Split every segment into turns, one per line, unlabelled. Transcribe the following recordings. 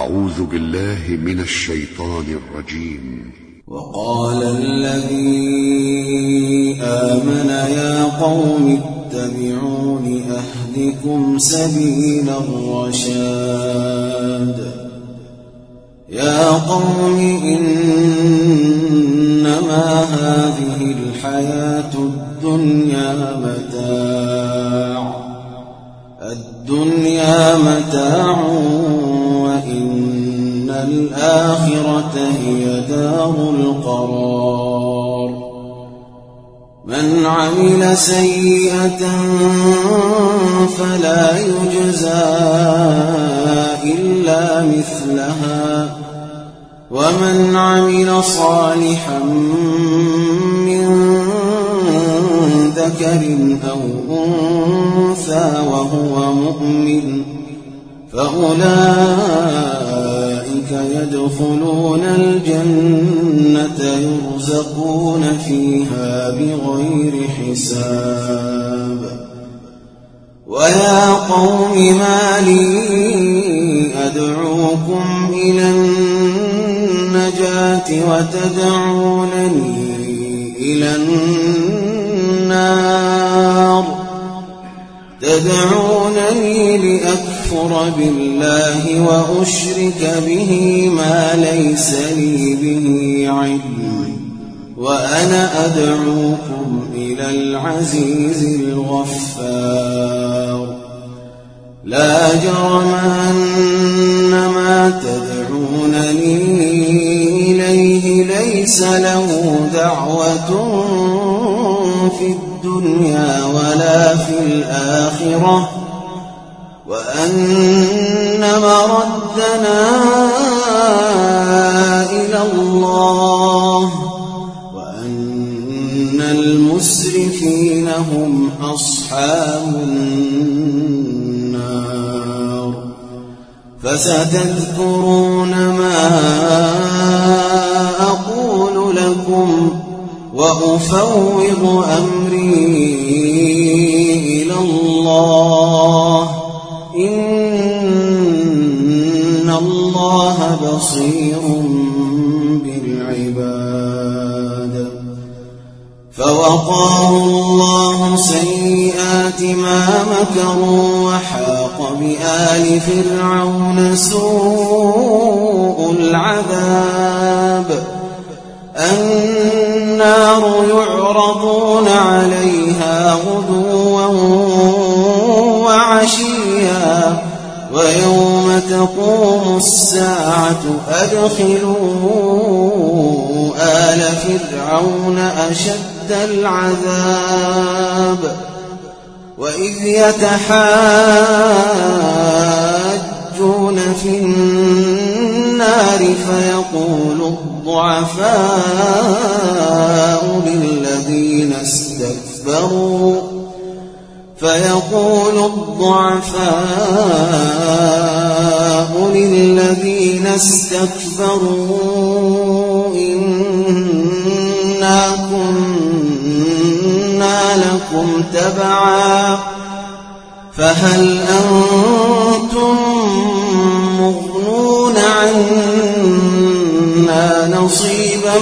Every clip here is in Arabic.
أعوذ بالله من الشيطان الرجيم.
وقال الذي آمن يا قوم اتبعون أهدكم سبيل الرشاد. يا قوم إنما هذه الحياة الدنيا متاع وإن الآخرة هي دار القرار. من عمل سيئة فلا يجزى إلا مثلها ومن عمل صالحا من ذكر أو أنثى وهو مؤمن فأولئك يدخلون الجنة يرزقون فيها بغير حساب. ويا قوم ما لي أدعوكم إلى النجاة وتدعونني إلى النار. تدعونني لأكفر بالله وأشرك به ما ليس لي به علم وأنا أدعوكم إلى العزيز الغفار. لا جرم أن ما تدعونني إليه ليس له دعوة في الدنيا ولا في الآخرة وأن مردنا إلى الله وأن المسرفين هم أصحاب النار. فستذكرون ما أقول لكم وأفوض أمري إلى الله إن الله بصير بالعباد. فوقاه الله سيئات ما مكروا وحاق بآل فرعون سوء العذاب. النار يعرضون عليها غدوا وعشيا ويوم تقوم الساعة أدخلوا آل فرعون أشد العذاب. وإذ يتحاجون في النار فيقول الضعفاء للذين استكبروا إنا كنا لكم تبعا فهل أنتم مغنون عنا نصيبا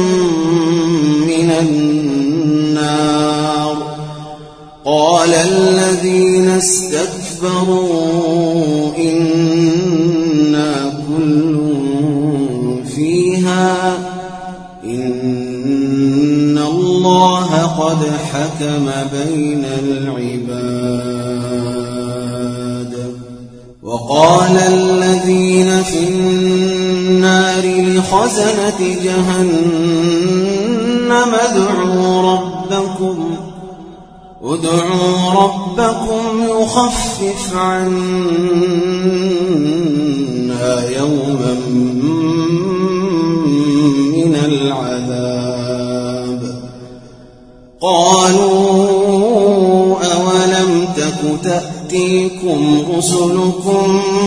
من النار. قال الذين استكبروا إنا كل فيها إن الله قد حكم بين العباد. وقال الذين في النار لخزنة جهنم ادعوا ربكم يخفف عنا يوما من العذاب. قالوا أولم تك تأتيكم رسلكم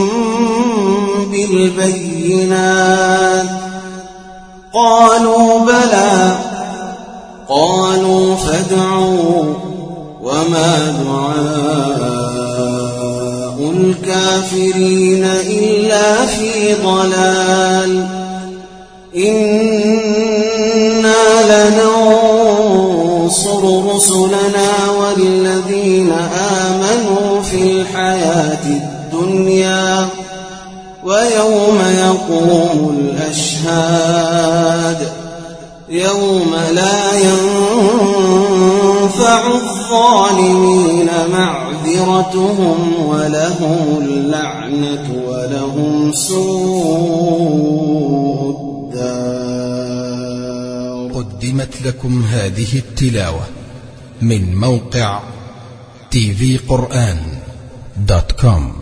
بالبينات قالوا بلى. قالوا فادعوا وما دعاء الكافرين إلا في لفي ضلال إنا لننصر رسلنا والذين آمنوا في الحياة الدنيا ويوم يقوم الأشهاد يوم لا ينفع الظالمين معذرتهم ولهم اللعنة ولهم سوء الدار.
قدمت لكم هذه التلاوة من موقع tvquran.com.